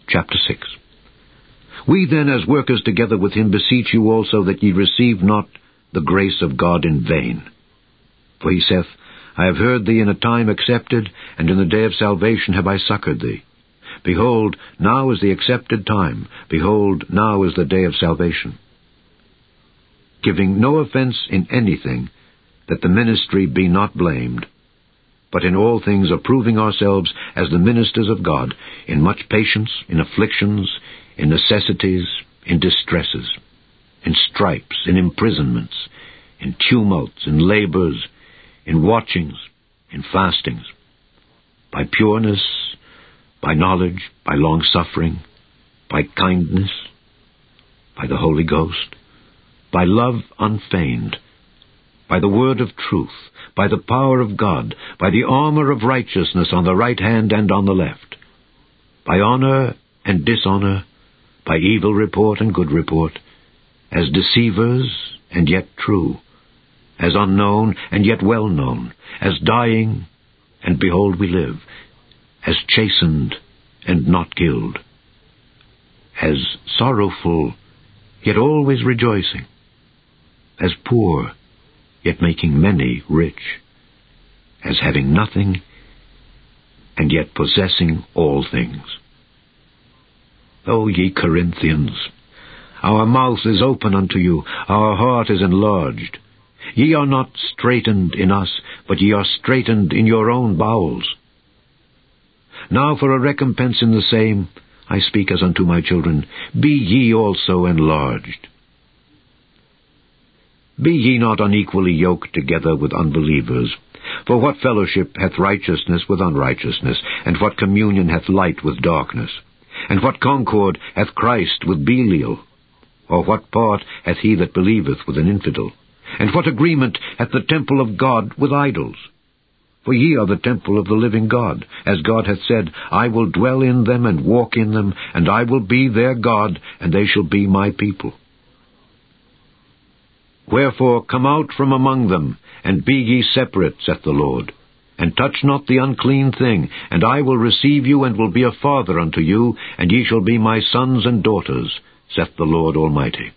Chapter 6. We then, as workers together with him, beseech you also that ye receive not the grace of God in vain. For he saith, I have heard thee in a time accepted, and in the day of salvation have I succored thee. Behold, now is the accepted time. Behold, now is the day of salvation. Giving no offense in anything, that the ministry be not blamed, but in all things approving ourselves as the ministers of God, in much patience, in afflictions, in necessities, in distresses, in stripes, in imprisonments, in tumults, in labors, in watchings, in fastings, by pureness, by knowledge, by long-suffering, by kindness, by the Holy Ghost, by love unfeigned, by the word of truth, by the power of God, by the armor of righteousness on the right hand and on the left, by honor and dishonor, by evil report and good report, as deceivers and yet true, as unknown and yet well known, as dying and behold we live, as chastened and not killed, as sorrowful yet always rejoicing, as poor yet making many rich, as having nothing and yet possessing all things. O ye Corinthians, our mouth is open unto you, our heart is enlarged. Ye are not straitened in us, but ye are straitened in your own bowels. Now for a recompense in the same, I speak as unto my children, be ye also enlarged. Be ye not unequally yoked together with unbelievers. For what fellowship hath righteousness with unrighteousness? And what communion hath light with darkness? And what concord hath Christ with Belial? Or what part hath he that believeth with an infidel? And what agreement hath the temple of God with idols? For ye are the temple of the living God, as God hath said, I will dwell in them and walk in them, and I will be their God, and they shall be my people. Wherefore come out from among them, and be ye separate, saith the Lord, and touch not the unclean thing, and I will receive you, and will be a father unto you, and ye shall be my sons and daughters, saith the Lord Almighty.